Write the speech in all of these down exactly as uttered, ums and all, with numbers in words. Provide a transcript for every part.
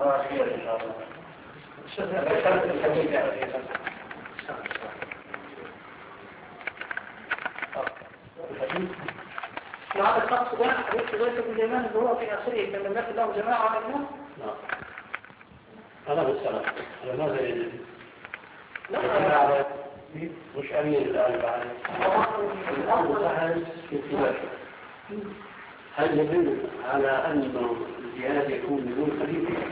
آه خير إن شاء الله. ذكرت الحديث يعني. وهذا الشخص ده حديث حذيفة بن اليمان اللي هو في آخره كان لم يكن له جماعة على الناس؟ نعم. أنا بالسلام. لماذا يجب؟ لا. مش أمير الآن بعد. الأمر سهل في خلافه. هل يدل على أن الجهاد يكون بدون خليفة؟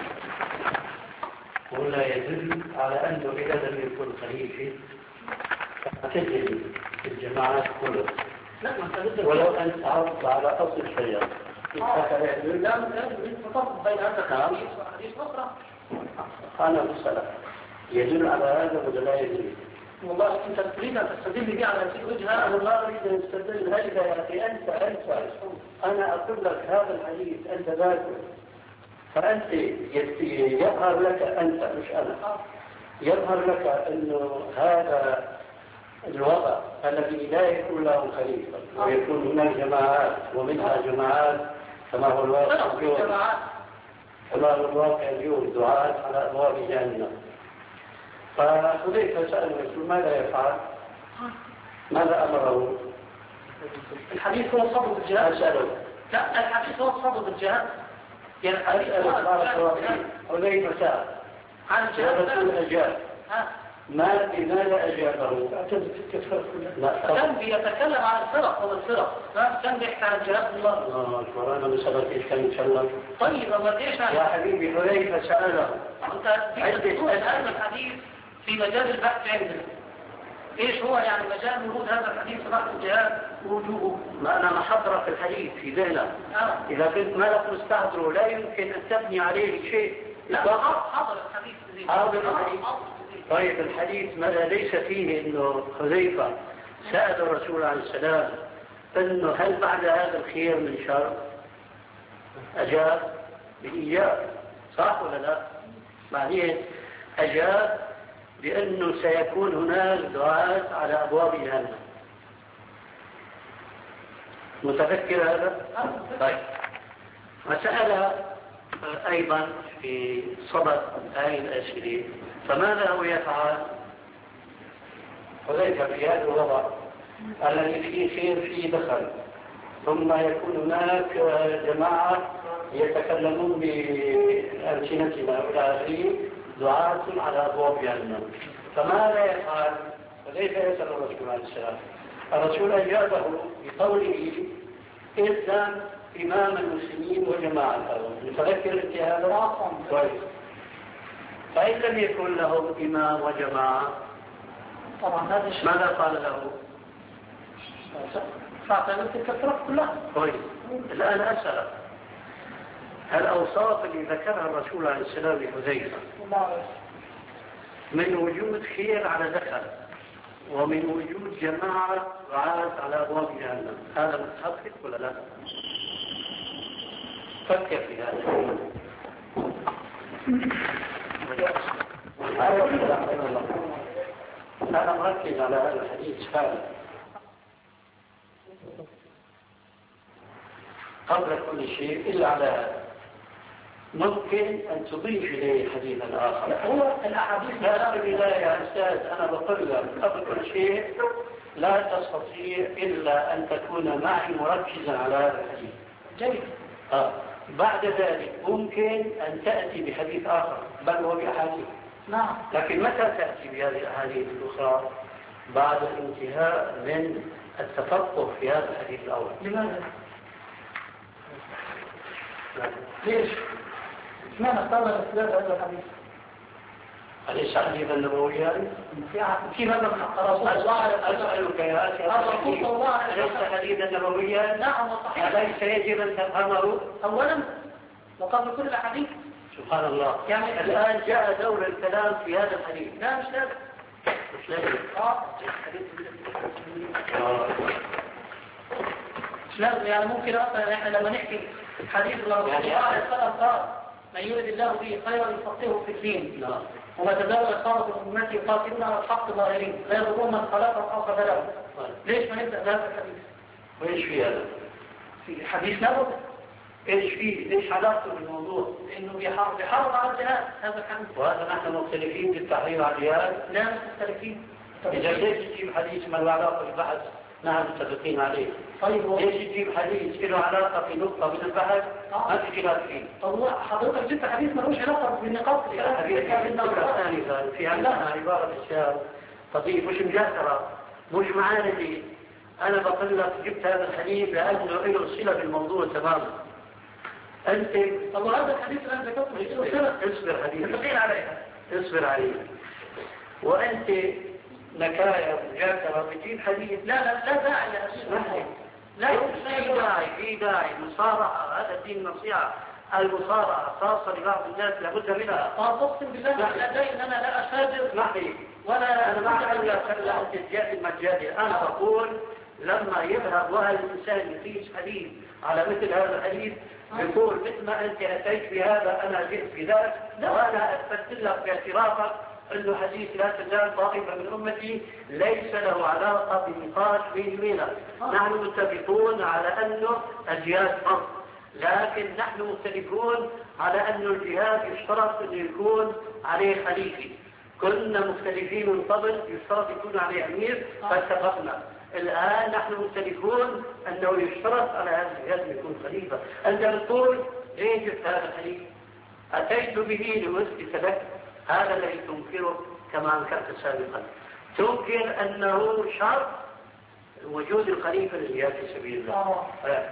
ولا يدل على أنه إذا لم يكن خليفة تجد الجماعات كلها؟ ولو أن تعرض على أصل الشريعة. لا لازم تفرق بين هذا الحديث وحديث أخرى. أنا بالسلام. يدل على هذا ولا لا يدل؟ والله أنت تريد أن تستدل به على هذه الوجهة. أنا ما أريد أن أستدل هذا يا أخي. أنت أنت أنا أقول لك هذا الحديث أنت ذاكر فأنت يظهر لك أنت مش أنا يظهر لك أنه هذا الوضع الذي لا يكون له خليفة ويكون هناك جماعات ومنها جماعات كما هو الواقع اليوم كما هو الواقع اليوم دعاة على أبواب جهنم. فحذيفة سأل الرسول ماذا يفعل؟ ماذا أمره؟ الحديث هو صدد الجهاد. أسأله. لا الحديث هو صدد الجهاد. يعني الحديث هو حذيفة سأل عن الجهاد أجاب. ما بماذا أجابه؟ كان بيتكلم عن الفرق والفرق كان بيحكي عن الجهاد الله. آه القرآن مسألة إيش كان يتكلم؟ طيب ما ليش يا حبيبي حذيفة سأله. أنت تقول هذا الحديث في مجال البحث عندنا. إيش هو يعني مجال وجود هذا الحديث في بحث الجهاد ووجوده؟ ما أنا محضرة في الحديث في ذهنك. آه. إذا كنت ما لك مستحضره لا يمكن أن تبني عليه شيء. لا حضر الحديث. حاضر الحديث. طيب الحديث ماذا ليس فيه إنه حذيفة سأل الرسول عليه السلام إنه هل بعد هذا الخير من شر؟ أجاب بإيجاب صح ولا لا؟ بعدين أجاب بأنه سيكون هناك دعاة على أبواب جهنم. متفكر هذا؟ طيب وسأل أيضا في صدد هذه الأسئلة فماذا هو يفعل؟ حذيفة في هذا الوضع الذي فيه خير فيه دخل ثم يكون هناك جماعة يتكلمون بألسنتنا إلى آخره دعاة على أبواب جهنم فماذا يفعل؟ فكيف يسأل الرسول عليه السلام؟ الرسول أجابه بقوله إذن إمام المسلمين وجماعتهم. متذكر انت هذا؟ كويس. فإن لم يكن لهم إمام وجماعة طبعا هذا ماذا قال له؟ فاعتبر تلك الفرق كلها. كويس. الآن أسأل الأوصاف اللي ذكرها الرسول عليه السلام لحذيفة من وجود خير على دخل ومن وجود جماعة رعاة على أبواب جهنم هذا متحقق ولا لا؟ فكر في هذا. أنا مركز على هذا الحديث فعلا. قبل كل شيء إلا على هذا ممكن أن تضيف إليه حديثا آخر. هو الأحاديث لا البداية يا أستاذ أنا بقول لك قبل كل شيء لا تستطيع إلا أن تكون معي مركزا على هذا الحديث. جيد. آه. بعد ذلك ممكن أن تأتي بحديث آخر بل هو بأحاديث. نعم. لكن متى تأتي بهذه الأحاديث الأخرى؟ بعد الانتهاء من التفقه في هذا الحديث الأول. لماذا؟ ليش؟ ما نختار الأسباب هذا الحديث؟ أليس حديثا نبوي هذا؟ في ماذا من الرسول صلى الله عليه وسلم؟ أسألك يا أخي الرسول صلى الله عليه وسلم أليس حديثا نبويا؟ نعم وصحيح. أليس يجب أن تفهمه؟ أولا وقبل كل الحديث. سبحان الله. يعني الآن جاء دور الكلام في هذا الحديث. لا مش لازم. مش لازم. آه. مش لازم يعني ممكن أصلا إحنا لما نحكي حديث الرسول صلى الله عليه وسلم قال من يريد الله به خيرا يفقهه في الدين. نعم. وما تزال الصحابة من أمتي يقاتلون على الحق ظاهرين لا يضرون من خلقهم أو خذلهم. ليش ما نبدأ بهذا الحديث؟ وإيش في هذا؟ في حديث نبوي. ايش فيه؟ ايش علاقته بالموضوع؟ لانه بيحارب بيحارب على الجهاد هذا الحديث. وهذا نحن مختلفين في التحرير على الجهاد؟ لا مش مختلفين. اذا ليش تجيب حديث ما له علاقه بالبحث نحن متفقين عليه؟ طيب هو ليش تجيب حديث له علاقه في نقطه من البحث ما في خلاف فيه؟ طب هو حضرتك جبت حديث ملوش علاقه بالنقاط يا حبيبي الفكره الثانيه في عندنا عباره الشاب طبيب مش مجاهره مش معانا دي. انا بقول لك جبت هذا الحديث لانه له صله بالموضوع تماما. انت طب هذا الحديث الان ذكرته له صله. اصبر حبيبي متفقين عليها. اصبر عليه. وانت نكاية مجاكرة بتجيب حديث. لا لا لا داعي يا أخي. لا في داعي في داعي مصارعة هذا الدين نصيحة. المصارعة خاصة لبعض الناس لابد منها. أقسم بالله لا داعي أن أنا لا أشاجر معي ولا أنا ما أقول لك أنت تجادل مجادل. أنا أقول لما يذهب وهذا الإنسان يقيس حديث على مثل هذا الحديث يقول مثل ما أنت أتيت بهذا أنا جئت بذلك وأنا أثبت لك باعترافك أنه حديث لا تزال طائفة من أمتي ليس له علاقة بنقاش بيني وبينك. نحن متفقون على أنه الجهاد فرض لكن نحن مختلفون على أنه الجهاد يشترط أن يكون عليه خليفة. كنا مختلفين من قبل يشترط يكون عليه أمير فاتفقنا. الآن نحن مختلفون أنه يشترط على هذا الجهاد أن يكون خليفة. أنت تقول ليه جبت هذا الحديث؟ أتيت به لأثبت لك هذا الذي تنكره كما أنكرت سابقا. تنكر أنه شرط وجود الخليفة للجهاد في سبيل الله.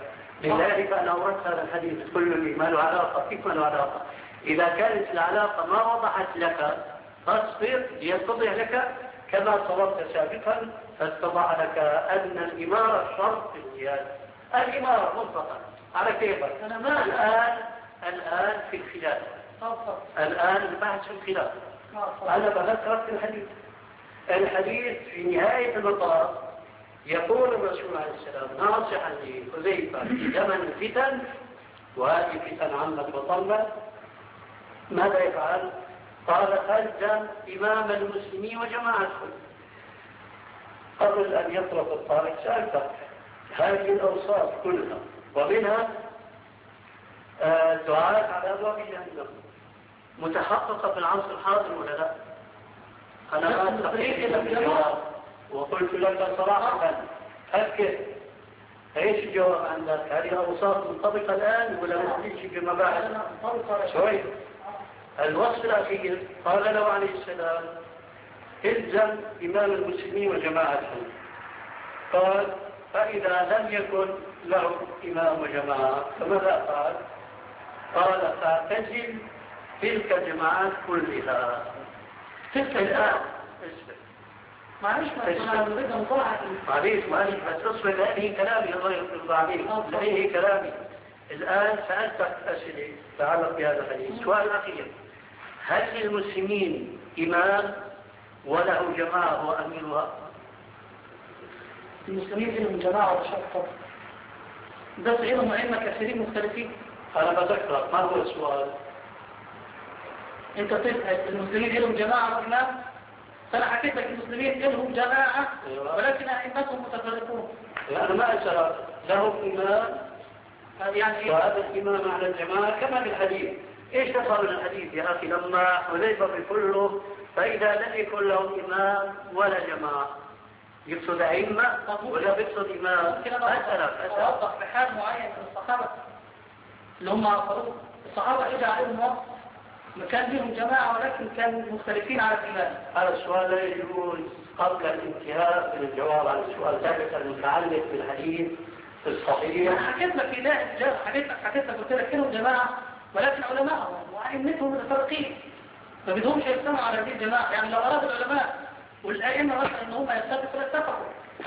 لذلك أنا أردت هذا الحديث كل لي ما له علاقة كيف ما له علاقة. إذا كانت العلاقة ما وضحت لك فاصبر ليتضح لك كما صورت سابقا فاتضح لك أن الإمارة شرط في الجهاد. الإمارة مطلقا على كيفك. أنا ما الآن الآن في الخلاف الآن البحث في الخلاف. أنا بذكرك في الحديث. الحديث في نهاية المطاف يقول الرسول عليه السلام ناصحا لحذيفة في زمن الفتن وهذه الفتن عمت وطلت ماذا يفعل؟ قال ألزم إمام المسلمين وجماعتهم. قبل أن يطرق الطارق سألتك هذه الأوصاف كلها ومنها الدعاء على أبواب جهنم متحققة في العصر الحاضر ولا لا؟ أنا ما استطيع الجواب وقلت لك صراحة أذكر ايش الجواب عندك؟ هذه الأوصاف منطبقة الآن ولا نحتاج فيما بعد؟ شوي. الوصف الأخير قال له عليه السلام الزم إمام المسلمين وجماعتهم. قال فإذا لم يكن له إمام وجماعة فماذا قال؟ قال فاعتزل تلك الجماعات كلها. تلك الآن معلش معليش معليش بس تصبر لأنه كلامي الله يرضى عليك لأنه كلامي. الآن سألتك أسئلة تعلق بهذا الحديث. السؤال الأخير هل للمسلمين إمام وله جماعة هو أميرها؟ المسلمين لهم جماعة وشرطة بس لهم أئمة كثيرين مختلفين. أنا بذكرك ما هو السؤال؟ أنت تسأل المسلمين لهم جماعة وإمام فأنا حكيت لك المسلمين لهم جماعة ولكن أئمتهم متفرقون. أنا ما أسأل لهم إمام يعني وهذا الإمام على الجماعة كما في الحديث. إيش تفهم من الحديث يا أخي لما حذيفة بيقول له فإذا لم يكن لهم إمام ولا جماعة يقصد أئمة ولا بيقصد إمام؟ أسألك أسألك أوضح بحال معين من الصحابة اللي هم عصروه. الصحابة إجا عليهم وقت كان لهم جماعة ولكن كانوا مختلفين على الإمام. هذا السؤال لا يجوز قبل الانتهاء من الجواب عن السؤال الثالث المتعلق بالحديث الصحيح. حكيت لك في لا إجابة حكيت لك حكيت لك قلت لك لهم جماعة ولكن علماءهم وأئمتهم متفرقين ما بدهمش يجتمعوا على هذه الجماعة. يعني لو أراد العلماء والأئمة مثلا إن هم يتفقوا فاتفقوا.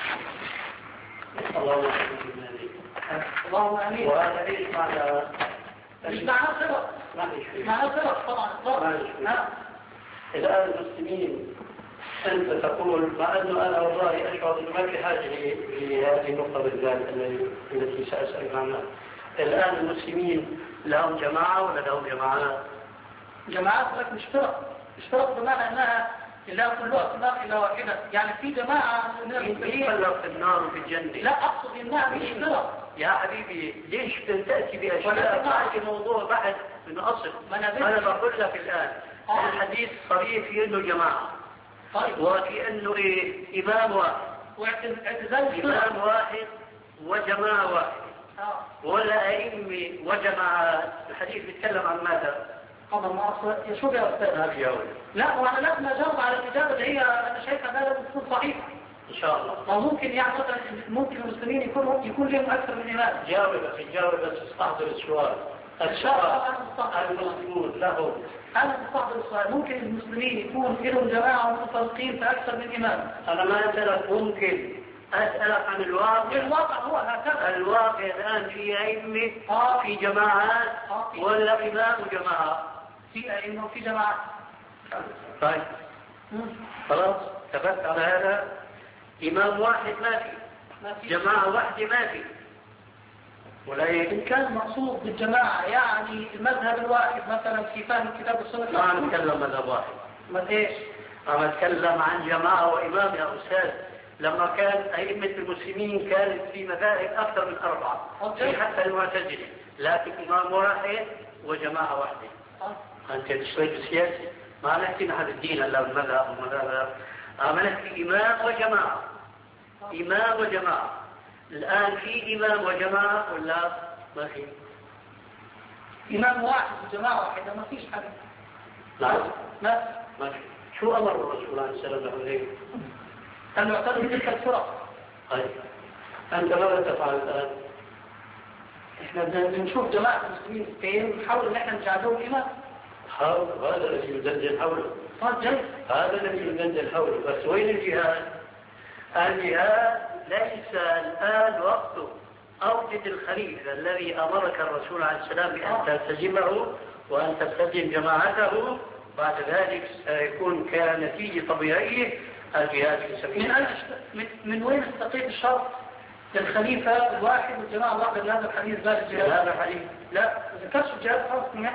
اللهم آمين. اللهم آمين. وهذا ليش معنى مش معناه صلة معناه صلة طبعا. الآن المسلمين أنت تقول مع أنه أنا والله أشعر أنه ما في حاجة لهذه النقطة بالذات التي سأسأل عنها. الآن المسلمين لهم جماعة ولا لهم جماعات؟ جماعات لك مش فرق مش فرق بمعنى أنها إلا كلها في النار إلا واحدة. يعني في جماعة من المسلمين يفرق في النار وفي الجنة. لا أقصد إنها مش فرق يا حبيبي ليش تأتي بأشياء بعد موضوع بعد من أصل؟ أنا بقول لك الآن آه. الحديث صريح في أنه جماعة طيب. وفي أنه إيه إمام واحد واعتزال إمام واحد وجماعة واحد آه. ولا أئمة وجماعات. الحديث بيتكلم عن ماذا؟ قبل ما أصل شوف يا أستاذ. ما في أول. لا وأنا لازم أجاوب على الإجابة اللي هي أنا شايفها ده لازم تكون صحيحة. إن شاء الله. وممكن يعني مثلا ممكن المسلمين يكونوا يكون لهم أكثر من إمام. جاوب أخي جاوب بس استحضر السؤال. السؤال المفروض له. أنا مستحضر السؤال. ممكن المسلمين يكون لهم جماعة متفرقين في أكثر من إمام. أنا ما أسألك ممكن أسألك عن الواقع. الواقع هو هكذا. الواقع الآن في أئمة آه. في جماعات آه. ولا إمام وجماعة؟ في أئمة وفي جماعات. طيب خلاص ثبت على هذا. إمام واحد ما في، ما في جماعة واحدة ما في. ولا إن كان المقصود بالجماعة يعني المذهب الواحد مثلا في فهم الكتاب والسنة. ما عم نتكلم مذهب واحد. ما إيش؟ عم نتكلم عن جماعة وإمام يا أستاذ. لما كان أئمة المسلمين كانت في مذاهب أكثر من أربعة في حتى المعتزلة، لكن إمام واحد وجماعة واحدة. أه. أنت تشتغل بالسياسة ما نحكي نحن الدين إلا بالمذهب والمذهب. عم نحكي إمام وجماعة. أه. إمام وجماعة. الآن في إمام وجماعة ولا ما في؟ إمام واحد وجماعة واحدة ما فيش حاجة. نعم ما ما في. شو أمر الرسول عليه السلام عليه؟ أن يعتبر تلك الفرق. طيب أنت ماذا تفعل الآن؟ إحنا بنشوف جماعة المسلمين فين نحاول إن إحنا نجعلهم إمام. حاول هذا الذي يدندن حوله. طيب جيد. هذا الذي يدندن حوله. بس وين الجهاد؟ الجهاد ليس الآن وقته. أوجد الخليفة الذي أمرك الرسول عليه السلام بأن تلتزمه وأن تلتزم جماعته. بعد ذلك سيكون كنتيجة طبيعية الجهاد في سبيل من, من, من وين استقيت الشرط للخليفة الواحد والجماعة الواحدة بهذا الحديث ذلك الجهاد؟ هذا الحديث لا ذكرش الجهاد خالص منها.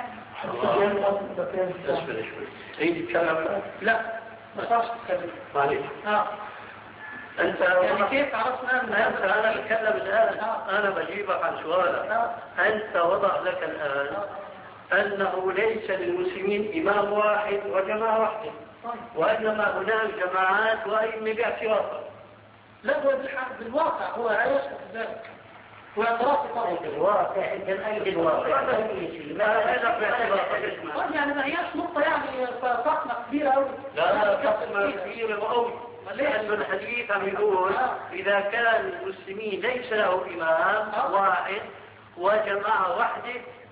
اسمع شوي تريد تتكلم؟ لا ما صارش تتكلم. معلش. اه انت يعني كيف عرفنا ان انت انا بتكلم الان آه. انا بجيبك عن سؤالك. آه. انت وضع لك الان آه. انه ليس للمسلمين امام واحد وجماعه واحده. وإنما هناك جماعات وأئمة باعترافها. لا هو بالواقع هو لا يشك ذلك. هو اعتراف طبعا. بالواقع أنت أي الواقع؟ يعني ما هياش نقطة يعني فاطمة كبيرة أوي. لا فاطمة كبيرة أوي. لأن الحديث عم يقول إذا كان المسلمين ليس له إمام واحد وجماعة واحدة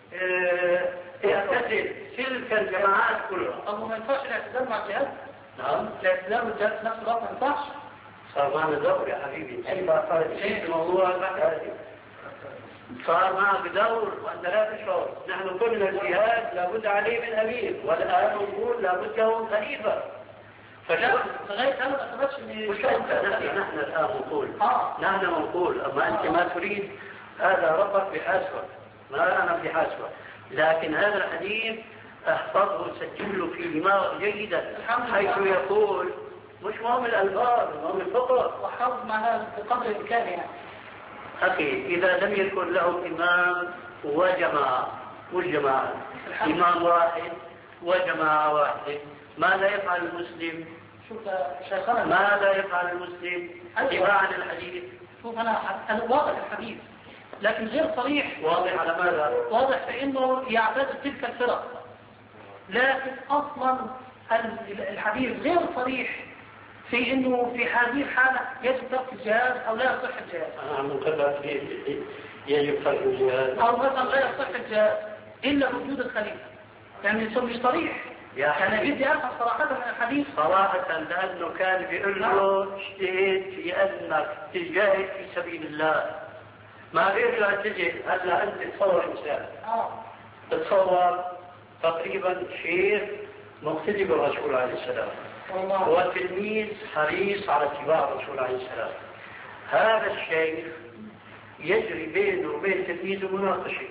يعتزل تلك الجماعات كلها. طب ما ينفعش الاعتزال مع الجهاد؟ نعم. الاعتزال والجهاد في نفس الوقت ما ينفعش؟ صار معنا دور يا حبيبي. أي ما صار شيء في موضوع البحث صار معك دور وأنت لا تشعر. نحن قلنا الجهاد لابد عليه من أمير والآن نقول لابد له خليفة. فلا لغاية أنا ما ثبتش إن مش أنت نحن نحن الآن نقول. آه. نحن نقول أما أنت ما تريد هذا ربك بحاسبك ما أنا بحاسبك. لكن هذا الحديث احفظه وسجله في دماغ جيدا حيث يقول مش مهم الألفاظ مهم الفقه. وحفظ معناه بقدر الإمكان يعني. أخي إذا لم يكن له إمام وجماعة والجماعة إمام واحد وجماعة واحدة ماذا يفعل المسلم؟ شوف شيخنا ماذا يفعل المسلم؟ اتباعا الحديث. شوف أنا أنا واضح الحديث لكن غير صريح. واضح على ماذا؟ واضح في انه يعتزل تلك الفرق لكن اصلا الحديث غير صريح في انه في هذه الحالة يجب ترك الجهاد او لا يصح الجهاد. انا عم نقرر يجب ترك الجهاد او مثلا لا يصح الجهاد الا وجود الخليفة. يعني مش صريح. يعني بدي افهم صراحة من الحديث صراحة لانه كان بيقول له اجتهد في انك تجاهد في سبيل الله. ما بيرجع تجي هلا انت تصور انسان اه تتصور تقريبا شيخ مقتدي بالرسول عليه السلام وتلميذ حريص على اتباع الرسول عليه السلام. هذا الشيخ يجري بينه وبين تلميذه مناقشه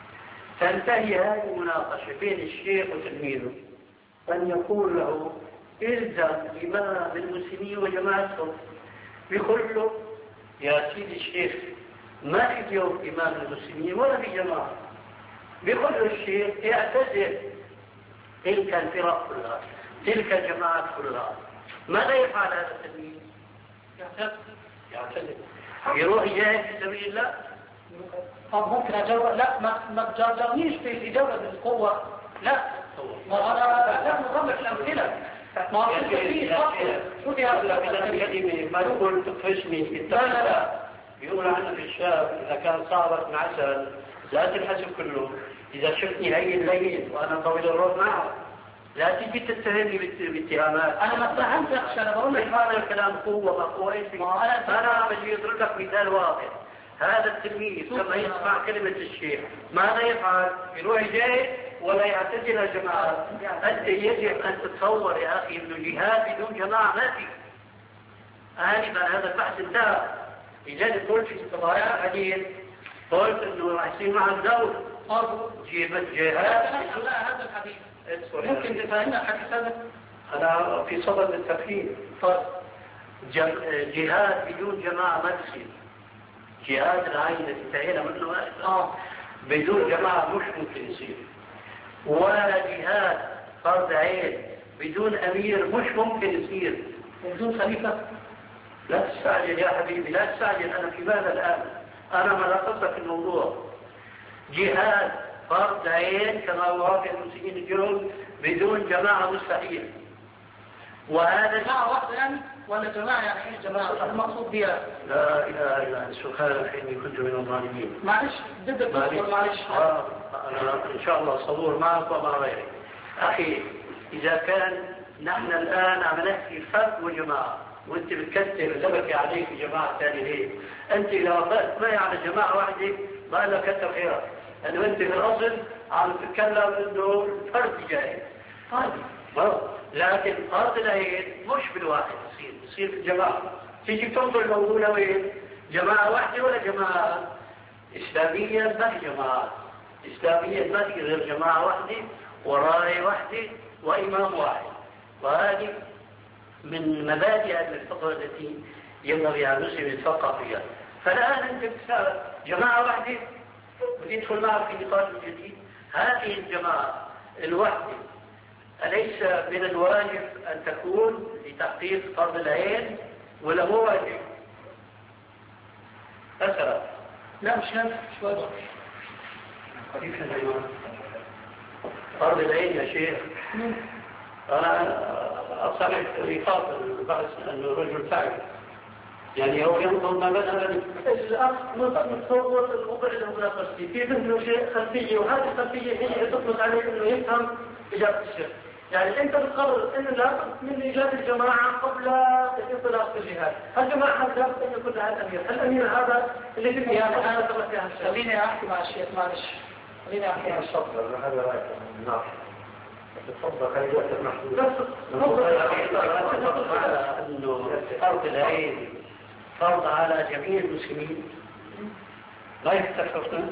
تنتهي هذه المناقشه بين الشيخ وتلميذه أن يقول له إلزم إمام المسلمين وجماعتهم بيقول له يا سيدي الشيخ ما في اليوم إمام المسلمين ولا في جماعة. بيقول له الشيخ اعتزل تلك الفرق كلها تلك الجماعات كلها. ماذا يفعل هذا التلميذ؟ يعتذر. يعتزل يروح يجاهد في سبيل الله. طب ممكن اجاوب؟ لا ما ما تجاوبنيش في الاجابه بالقوه. لا ما انا لا نضرب الامثله. ما هو انت في خط شو في هذا الكلمه ما تقول تفشني. لا لا لا بيقول عنه في الشاب اذا كان صابت من عسل لا تنحسب كله. اذا شفتني هي الليل وانا طويل الروح معه لا تجي تتهمني باتهامات. انا ما فهمتكش. انا بقول لك هذا الكلام قوه ما قوه. انا بجي اضرب لك مثال واضح. هذا التلميذ لما يسمع كلمة الشيخ ماذا يفعل؟ يروح جاي ولا يعتزل الجماعة؟ أنت يجب أن تتصور يا أخي إنه جهاد بدون جماعة ما في. آنفا هذا البحث انتهى. لذلك قلت في قضايا الحديث قلت إنه راح يصير معك دور. جيبت جهاد. لا هذا الحديث ممكن تفهمنا الحديث هذا؟ أنا في صدد التفكير. جهاد بدون جماعة ما تصير. جهاد العين التي انتهينا منه آه. بدون جماعة مش ممكن يصير. ولا جهاد فرض عين بدون أمير مش ممكن يصير. بدون خليفة. لا تستعجل يا حبيبي لا تستعجل. أنا في بالي الآن أنا ما لقصت في الموضوع. جهاد فرض عين كما وافق المسلمين اليوم بدون جماعة مستحيل. وهذا جماعة واحدة يعني ولا جماعة يعني ايش جماعة المقصود بها؟ لا إله إلا أنت سبحانك إني كنت من الظالمين. معلش بدك تقول معلش. آه أنا إن شاء الله صبور معك ومع غيرك. أخي إذا كان نحن الآن عم نحكي فرد وجماعة وأنت بتكتر لبكي عليك جماعة ثانية ليه؟ أنت لو وافقت معي على جماعة واحدة ما لك كتر خيرك. لأنه أنت في الأصل عم تتكلم إنه الفرد جاي. طيب لكن فرض العين مش بالواحد يصير يصير في الجماعة. تيجي تنظر الموضوع وين؟ جماعة واحدة ولا جماعة إسلامية؟ ما في جماعة إسلامية ما في غير جماعة واحدة وراية واحدة وإمام واحد. وهذه من مبادئ الفقه التي ينبغي على المسلم يتفقه فيها. فالآن أنت بتسأل جماعة واحدة وتدخل معك في نقاش جديد. هذه الجماعة الواحدة أليس من الواجب أن تكون لتحقيق فرض العين ولا مو واجب؟ أسرع. لا مش نفس مش واجب. فرض العين يا شيخ أنا أصرح رفاق البحث أنه رجل فاعل يعني هو ينظر ما بدأ الأخ نتصور الوضع المناقشتي في مثل شيء خلفية وهذه الخلفية هي اللي تطلق عليه أنه يفهم إجابة الشيخ. يعني أنت بتقرر أن لا من إيجاد الجماعة قبل الانطلاق في الجهاد. الجماعة هذا أن يكون لها الأمير. الأمير هذا اللي في يعني أنا خليني أحكي مع الشيخ معلش. خليني أحكي مع الشيخ. هذا رأيك نعم. تفضل خلي وقتك محدود. تفضل على أنه فرض العين فرض على جميع المسلمين لا يستفرقنا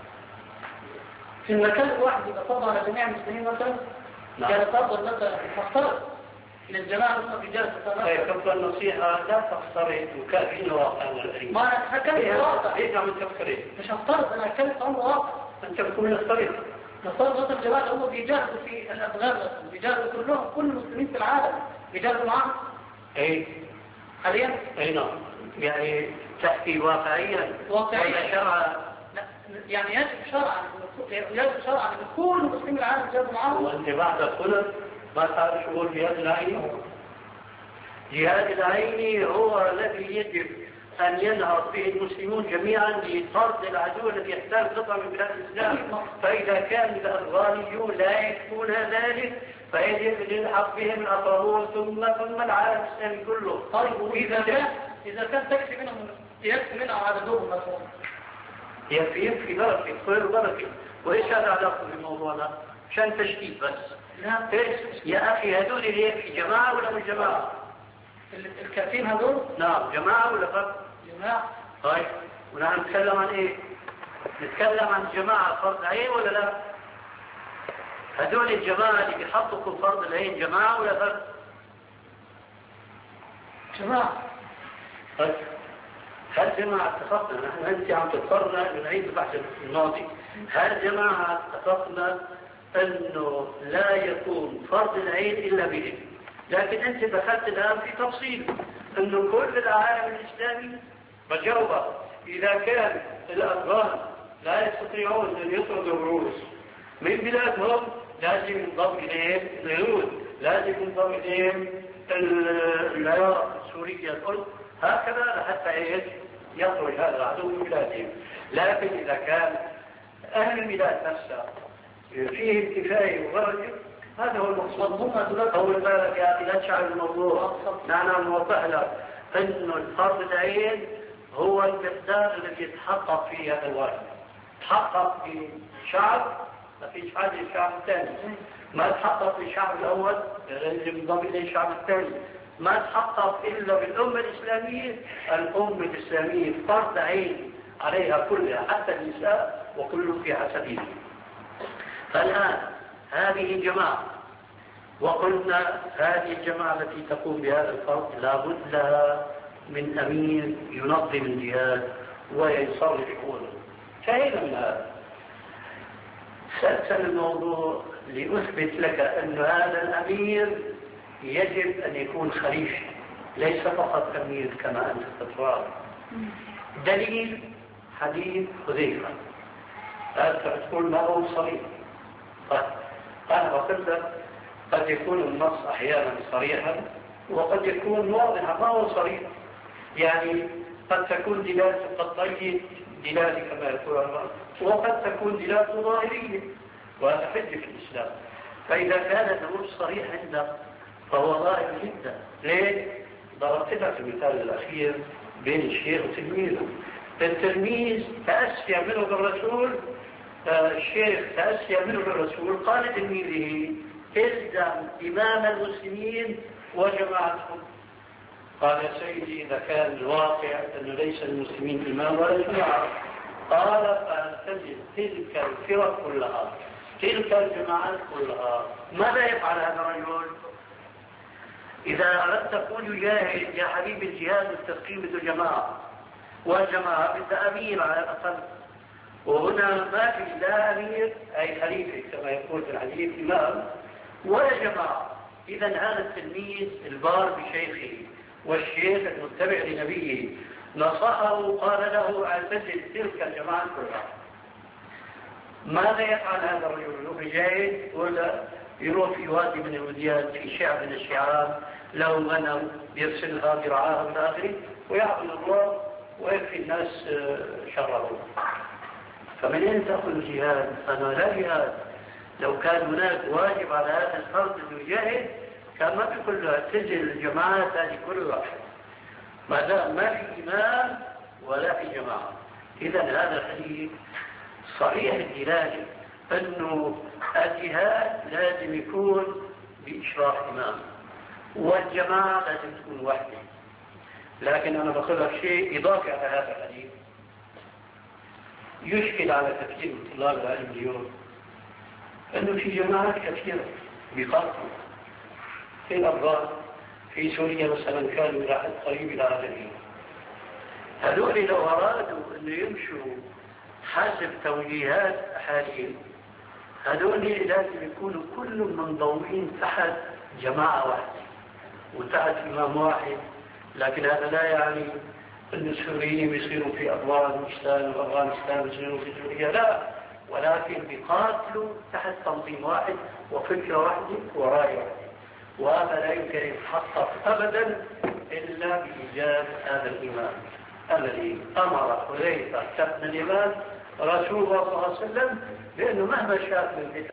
في المكان الواحد يبقى فرض على جميع المسلمين مثلا. كان فرض مثلا مفترض للجماعة في جلسة ايه كفر النصيحة لا تفترض وكافين واقعا الأريد. ما أنا أتكلم واقع. ليش عم تفترض؟ مش هفترض أنا أتكلم عن واقع. أنت بتكون نفترض. نفترض مثلا الجماعة هم بيجاهدوا في الأفغان مثلا بيجاهدوا كلهم كل المسلمين في العالم بيجاهدوا معهم. ايه حاليا؟ اي نعم. يعني تحكي واقعيا. واقعيا. شرعا. يعني يجب شرعا يجب شرعا ان كل مسلمين العالم يجاهدوا معهم. وانت بعد الخلق ما تعرف شغل جهاد العين. جهاد العين هو الذي يجب أن ينهض به المسلمون جميعا لطرد العدو الذي يحتاج قطعة من بلاد الإسلام. فإذا كان الأفغانيون لا يكفون ذلك فيجب أن يلحق بهم الأقربون ثم ثم العالم الإسلامي كله. طيب إذا كان إذا كان تكفي منهم يكفي منهم عددهم مثلا. يكفي يكفي بركة خير بركة. وإيش هذا علاقة بالموضوع ده؟ عشان تشديد بس. نعم. يا أخي هذول اللي يكفي جماعة ولا مش جماعة؟ الكافين هذول؟ نعم جماعة ولا فرد؟ جماعة. طيب ونحن نتكلم عن ايه؟ نتكلم عن جماعة فرض عين ولا لا؟ هذول الجماعة اللي بيحققوا فرض العين جماعة ولا فرد؟ جماعة طيب هل جماعة اتفقنا نحن أنت عم تضطرنا نعيد البحث الماضي، هل جماعة اتفقنا أنه لا يكون فرض العين إلا به؟ لكن أنت دخلت الآن في تفصيل أنه كل العالم الإسلامي بجاوبه إذا كان الأفغان لا يستطيعون أن يطردوا الروس من بلادهم لازم ينضم إليهم اليهود، لازم ينضم إليهم العراق، سوريا، الأردن، هكذا حتى ايش يخرج هذا العدو من بلادهم. لكن إذا كان أهل البلاد نفسها فيه الكفاية والرجل هذا هو المقصود. أول بالك يا أخي لا تشعر الموضوع، نحن نوضح لك أنه الفرض العين هو المقدار الذي يتحقق فيه هذا الواجب. تحقق في شعب ما فيش حاجة للشعب الثاني، ما تحقق في الشعب الأول لازم ينضم إليه الشعب الثاني، ما تحقق إلا بالأمة الإسلامية. الأمة الإسلامية فرض عين عليها كلها حتى النساء وكل في حسبه. فالآن هذه الجماعة وقلنا هذه الجماعة التي تقوم بهذا الفرض لابد لها من أمير ينظم الجهاد ويصرف شؤونه. انتهينا من هذا. سأسأل الموضوع لأثبت لك أن هذا الأمير يجب أن يكون خليفة ليس فقط أمير كما أنت تتوقع. دليل حديث حذيفة هذا تقول ما هو صريح. أنا قلت قد يكون النص أحيانا صريحا وقد يكون واضحا ما هو صريح، يعني قد تكون دلالة القطعية دلالة كما يقول الله، وقد تكون دلالة ظاهرية، وهذا حجة في الإسلام. فإذا كان النص صريح عندك فهو ظاهر جدا. ليه؟ ضربت لك المثال الأخير بين الشيخ وتلميذه. التلميذ تأسي منه بالرسول، الشيخ تأسي منه بالرسول، قال لتلميذه الزم إمام المسلمين وجماعتهم. قال يا سيدي إذا كان الواقع أنه ليس المسلمين إمام ولا جماعة، قال فألتزم تلك الفرق كلها تلك الجماعات كلها. ماذا يفعل هذا الرجل؟ إذا أردت تقول يجاهد يا حبيب الجهاد والتسقيم بده جماعة، والجماعة بدها أمير على الأقل، وهنا ما في لا أمير أي خليفة كما يقول في الحديث إمام ولا جماعة. إذا هذا التلميذ البار بشيخه والشيخ المتبع لنبيه نصحه قال له اعتزل تلك الجماعة كلها. ماذا يفعل هذا الرجل؟ يروح يجاهد ولا يروح في وادي من الوديان في شعب من الشعاب له غنم يرسلها برعاها من آخره ويعبد الله ويكفي الناس شره؟ فمن أين تأخذ الجهاد؟ أنا لا جهاد. لو كان هناك واجب على هذا الفرد أن يجاهد كان ما في كلها تجل الجماعات هذه كلها، ما دام ما في إمام ولا في جماعة. إذا هذا الحديث صريح الدلالة أنه الجهاد لازم يكون بإشراف إمام والجماعة لازم تكون وحده. لكن أنا بقول لك شيء إضافي على هذا الحديث يشكل على كثير من طلاب العلم اليوم، أنه في جماعات كثيرة بقاتل في الأفغان في سوريا مثلا كانوا إلى حد قريب إلى آخره. هذول لو أرادوا أن يمشوا حسب توجيهات أحاديث هذول لازم يكونوا كل منضوين تحت جماعة واحدة وتحت إمام واحد. لكن هذا لا يعني أن السوريين يصيروا في أفغانستان وأفغانستان يصيروا في سوريا، لا، ولكن بيقاتلوا تحت تنظيم واحد وفكرة واحدة ورأي واحد. وهذا لا يمكن أن يتحقق أبدا إلا بإيجاد هذا الإمام الذي أمر حذيفة بن اليمان رسول الله صلى الله عليه وسلم بأنه مهما شاف من